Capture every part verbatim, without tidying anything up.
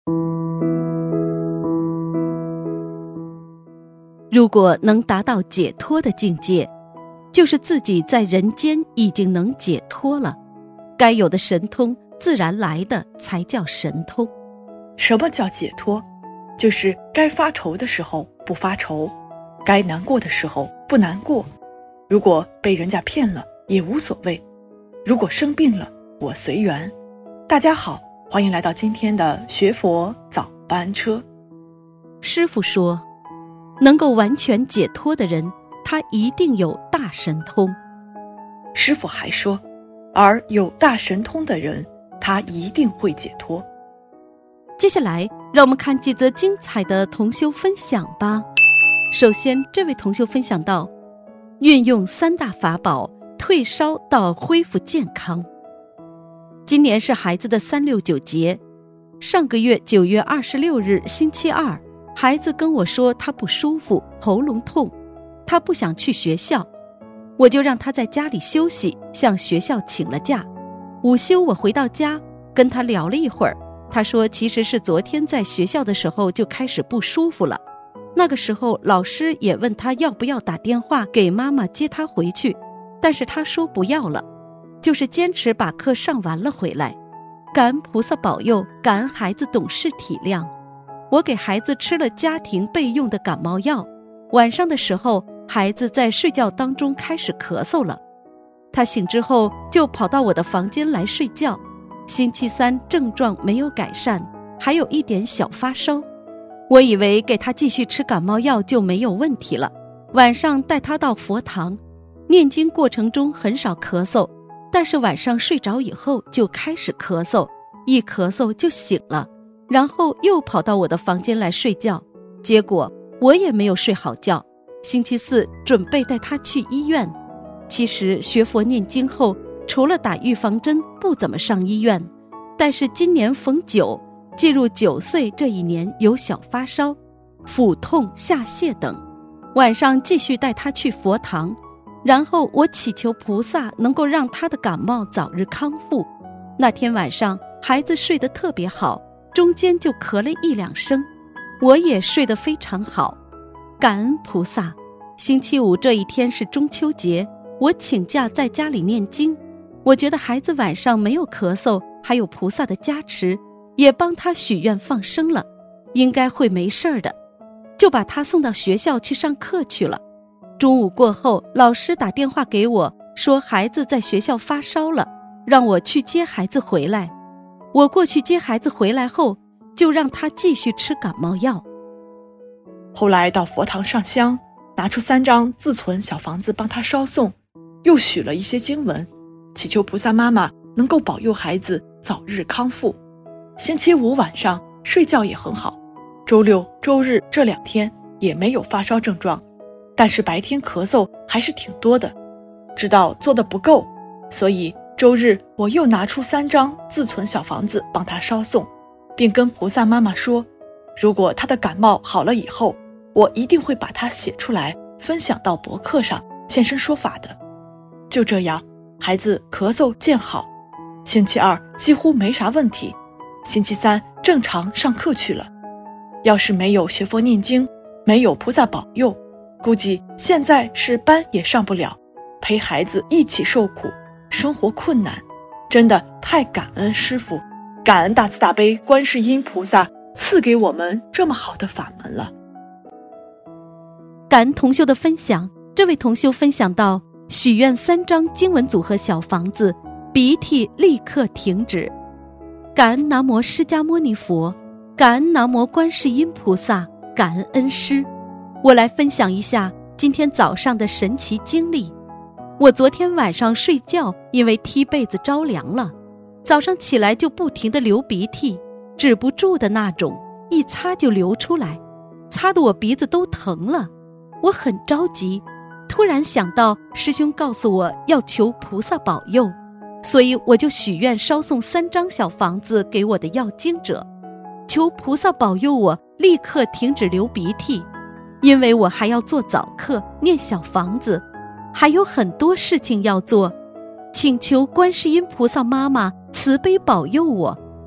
如果能达到解脱的境界，就是自己在人间已经能解脱了，该有的神通自然来的才叫神通。 什么叫解脱？就是该发愁的时候不发愁，该难过的时候不难过。如果被人家骗了也无所谓，如果生病了我随缘。大家好，欢迎来到今天的学佛早班车。 师父说，能够完全解脱的人，他一定有大神通。 师父还说，而有大神通的人，他一定会解脱。 接下来让我们看几则精彩的同修分享吧。首先，这位同修分享到，运用三大法宝，退烧到恢复健康。今年是孩子的三六九节，上个月九月二十六日星期二，孩子跟我说他不舒服，喉咙痛，他不想去学校，我就让他在家里休息，向学校请了假。午休我回到家跟他聊了一会儿，他说其实是昨天在学校的时候就开始不舒服了，那个时候老师也问他要不要打电话给妈妈接他回去，但是他说不要了，就是坚持把课上完了回来。感恩菩萨保佑，感恩孩子懂事体谅。我给孩子吃了家庭备用的感冒药，晚上的时候孩子在睡觉当中开始咳嗽了，他醒之后就跑到我的房间来睡觉。星期三症状没有改善，还有一点小发烧，我以为给他继续吃感冒药就没有问题了。晚上带他到佛堂念经，过程中很少咳嗽，但是晚上睡着以后就开始咳嗽，一咳嗽就醒了，然后又跑到我的房间来睡觉，结果我也没有睡好觉。星期四准备带他去医院，其实学佛念经后，除了打预防针不怎么上医院，但是今年逢九，进入九岁这一年有小发烧、腹痛、下泻等，晚上继续带他去佛堂，然后我祈求菩萨能够让他的感冒早日康复。那天晚上孩子睡得特别好，中间就咳了一两声，我也睡得非常好，感恩菩萨。星期五这一天是中秋节，我请假在家里念经，我觉得孩子晚上没有咳嗽，还有菩萨的加持，也帮他许愿放生了，应该会没事的，就把他送到学校去上课去了。中午过后，老师打电话给我说孩子在学校发烧了，让我去接孩子回来。我过去接孩子回来后，就让他继续吃感冒药。 后来到佛堂上香，拿出三张自存小房子帮他烧送，又许了一些经文，祈求菩萨妈妈能够保佑孩子早日康复。星期五晚上睡觉也很好，周六周日这两天也没有发烧症状，但是白天咳嗽还是挺多的，知道做得不够，所以周日我又拿出三张自存小房子帮他烧送，并跟菩萨妈妈说，如果他的感冒好了以后，我一定会把它写出来分享到博客上现身说法的。就这样，孩子咳嗽见好，星期二几乎没啥问题，星期三正常上课去了。要是没有学佛念经，没有菩萨保佑，估计现在是班也上不了，陪孩子一起受苦，生活困难。真的太感恩师父，感恩大慈大悲观世音菩萨赐给我们这么好的法门了。 感恩同修的分享，这位同修分享到，许愿三张经文组合小房子，鼻涕立刻停止。感恩南无释迦牟尼佛，感恩南无观世音菩萨，感恩恩师。我来分享一下今天早上的神奇经历。我昨天晚上睡觉，因为踢被子着凉了，早上起来就不停地流鼻涕，止不住的那种，一擦就流出来，擦得我鼻子都疼了。我很着急，突然想到师兄告诉我要求菩萨保佑，所以我就许愿烧送三张小房子给我的要经者，求菩萨保佑我立刻停止流鼻涕，因为我还要做早课，念小房子，还有很多事情要做，请求观世音菩萨妈妈慈悲保佑我。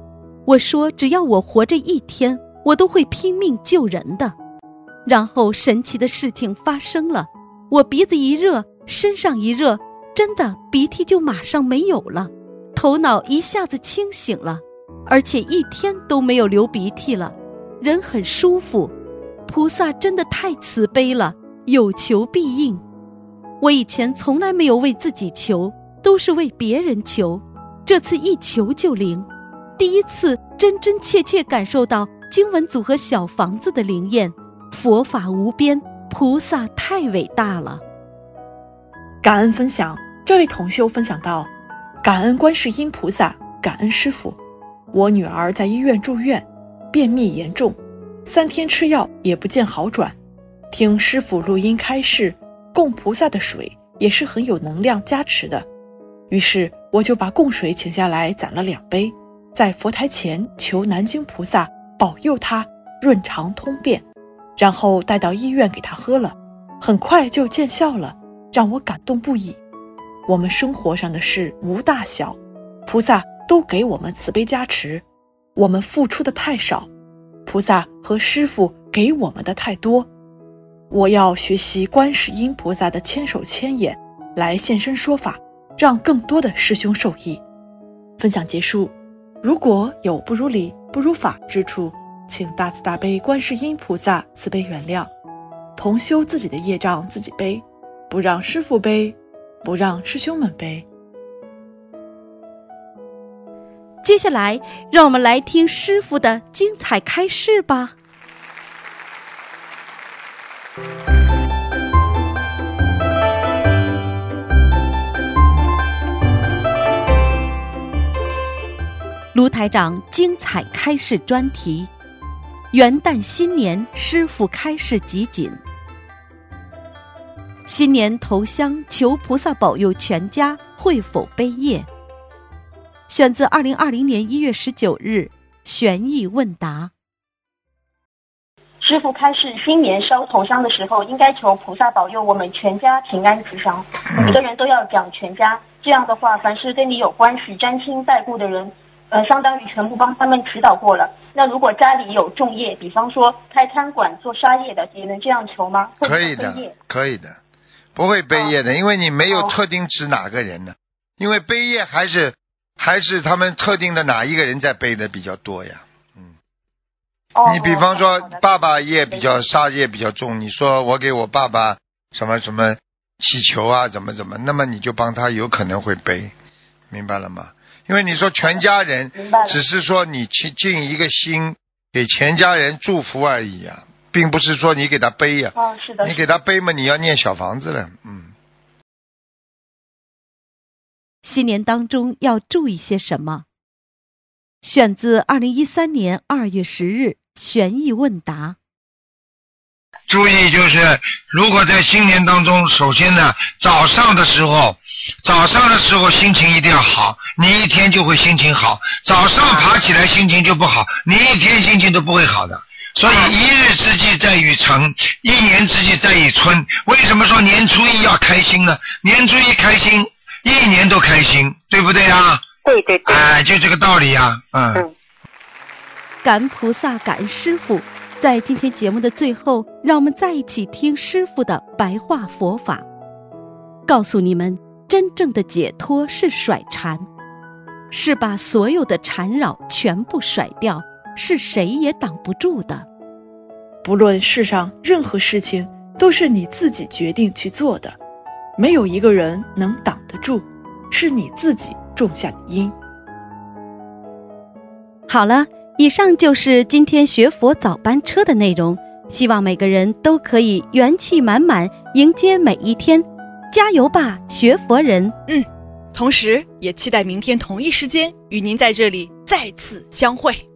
我说只要我活着一天，我都会拼命救人的。然后神奇的事情发生了，我鼻子一热，身上一热，真的鼻涕就马上没有了，头脑一下子清醒了，而且一天都没有流鼻涕了，人很舒服。菩萨真的太慈悲了，有求必应。我以前从来没有为自己求，都是为别人求，这次一求就灵，第一次真真切切感受到经文组合小房子的灵验，佛法无边，菩萨太伟大了。 感恩分享，这位同修分享到：感恩观世音菩萨，感恩师父。我女儿在医院住院，便秘严重，三天吃药也不见好转。听师父录音开示，供菩萨的水也是很有能量加持的。于是我就把供水请下来攒了两杯，在佛台前求南京菩萨保佑她润肠通便，然后带到医院给她喝了，很快就见效了，让我感动不已。我们生活上的事无大小，菩萨都给我们慈悲加持，我们付出的太少，菩萨和师父给我们的太多。我要学习观世音菩萨的千手千眼，来现身说法，让更多的师兄受益。分享结束，如果有不如理不如法之处，请大慈大悲观世音菩萨慈悲原谅。同修自己的业障自己背，不让师父背，不让师兄们背。 接下来让我们来听师父的精彩开示吧。卢台长精彩开示专题：元旦新年师父开示集锦。新年头香求菩萨保佑全家会否背业，选自二零二零年一月十九日玄义问答。 师父开示，新年烧头香的时候，应该求菩萨保佑我们全家平安吉祥。每个人都要讲全家，这样的话，凡是跟你有关系、沾亲带故的人，呃，相当于全部帮他们祈祷过了。那如果家里有重业，比方说开餐馆做沙业的，也能这样求吗？ 可以的，可以的，不会背业的，因为你没有特定指哪个人呢？因为背业还是还是他们特定的哪一个人在背的比较多呀。你比方说爸爸业比较杀业比较重，你说我给我爸爸什么什么祈求啊怎么怎么，那么你就帮他有可能会背，明白了吗？因为你说全家人只是说你去尽一个心给全家人祝福而已啊，并不是说你给他背啊。 哦，是的， 你给他背嘛，你要念小房子了。嗯。 新年当中要注意些什么？选自二零一三年二月十日玄义问答。 注意就是，如果在新年当中，首先呢，早上的时候，早上的时候心情一定要好，你一天就会心情好。早上爬起来心情就不好，你一天心情都不会好的。所以一日之计在于晨，一年之计在于春。为什么说年初一要开心呢？年初一开心，一年都开心，对不对啊？ 对对对， 哎，就这个道理呀、啊，嗯。 嗯， 感恩菩萨，感恩师父。在今天节目的最后，让我们再一起听师父的白话佛法，告诉你们，真正的解脱是甩缠，是把所有的缠绕全部甩掉，是谁也挡不住的。 不论世上任何事情，都是你自己决定去做的，没有一个人能挡得住，是你自己种下的因。 好了，以上就是今天学佛早班车的内容，希望每个人都可以元气满满迎接每一天，加油吧，学佛人。 嗯，同时也期待明天同一时间与您在这里再次相会。